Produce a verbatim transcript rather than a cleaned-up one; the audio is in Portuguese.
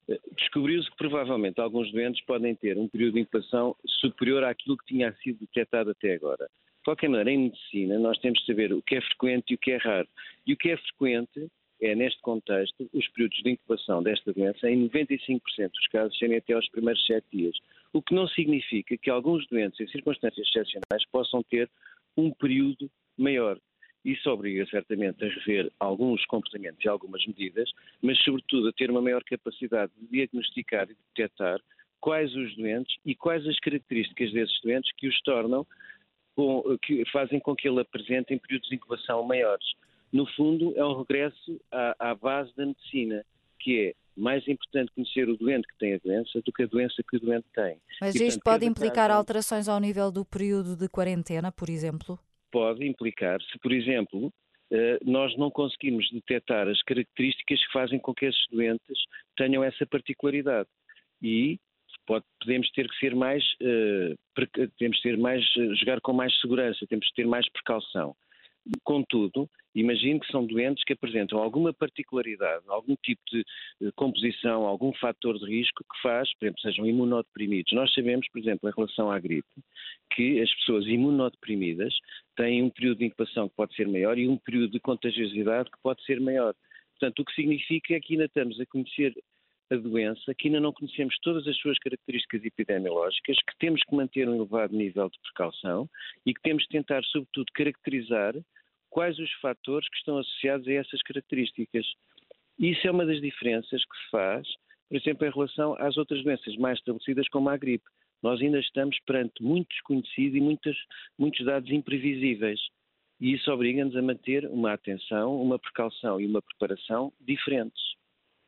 Eh, Descobriu-se que provavelmente alguns doentes podem ter um período de incubação superior àquilo que tinha sido detectado até agora. De qualquer maneira, em medicina, nós temos de saber o que é frequente e o que é raro. E o que é frequente é, neste contexto, os períodos de incubação desta doença, em noventa e cinco por cento dos casos, serem até aos primeiros sete dias. O que não significa que alguns doentes, em circunstâncias excepcionais, possam ter um período maior. Isso obriga certamente a rever alguns comportamentos e algumas medidas, mas sobretudo a ter uma maior capacidade de diagnosticar e de detectar quais os doentes e quais as características desses doentes que os tornam, com, que fazem com que ele apresentem períodos de incubação maiores. No fundo, é um regresso à, à base da medicina, que é mais importante conhecer o doente que tem a doença do que a doença que o doente tem. Mas E, isto portanto, pode cada implicar caso alterações ao nível do período de quarentena, por exemplo? pode implicar se, por exemplo, eh, nós não conseguimos detectar as características que fazem com que esses doentes tenham essa particularidade. E pode, podemos ter que ser mais, eh, preca- temos que ter mais, eh, jogar com mais segurança, temos que ter mais precaução. Contudo, imagino que são doentes que apresentam alguma particularidade, algum tipo de eh, composição, algum fator de risco que faz, por exemplo, sejam imunodeprimidos. Nós sabemos, por exemplo, em relação à gripe, que as pessoas imunodeprimidas têm um período de incubação que pode ser maior e um período de contagiosidade que pode ser maior. Portanto, o que significa é que ainda estamos a conhecer a doença, que ainda não conhecemos todas as suas características epidemiológicas, que temos que manter um elevado nível de precaução e que temos de tentar, sobretudo, caracterizar quais os fatores que estão associados a essas características. Isso é uma das diferenças que se faz, por exemplo, em relação às outras doenças mais estabelecidas como a gripe. Nós ainda estamos perante muito desconhecido e muitas, muitos dados imprevisíveis. E isso obriga-nos a manter uma atenção, uma precaução e uma preparação diferentes.